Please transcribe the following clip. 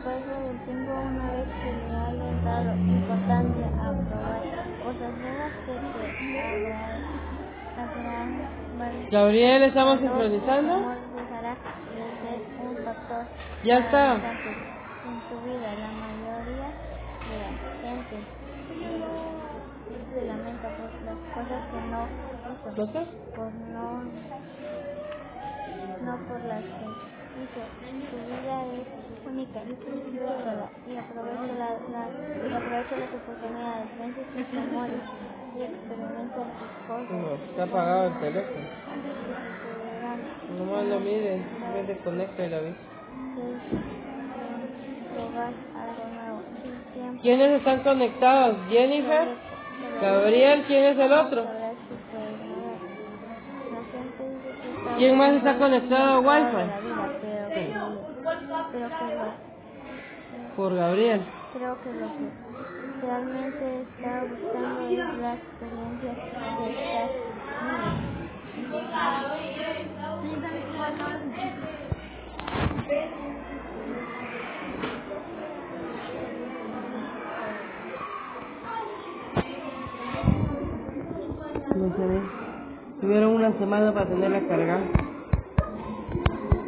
paso del tiempo, una vez que le hayan dado importancia a probar cosas nuevas que te agradarán, Gabriel, ¿estamos valor, sincronizando? amor dejará de ser un factor Ya está. paralizante en tu vida. La mayoría de la gente se lamenta por las cosas que no hizo, ¿Cosas? por no por las que hizo. Tu vida es única, disfrútala y aprovecha las oportunidades, vence tus temores y experimenta tus cosas. No, está apagado el teléfono. Que sucederán Nomás lo mires, me desconecta y la vi. probar algo nuevo. Sí, siempre. ¿Quiénes están conectados? Jennifer, Gabriel, ¿quién es el otro? La gente dice que está ¿Quién más está conectado a de la Wi-Fi? vida, Por Gabriel. creo que lo que realmente está buscando es la experiencia de estar No se ve. Tuvieron una semana para tenerla cargada.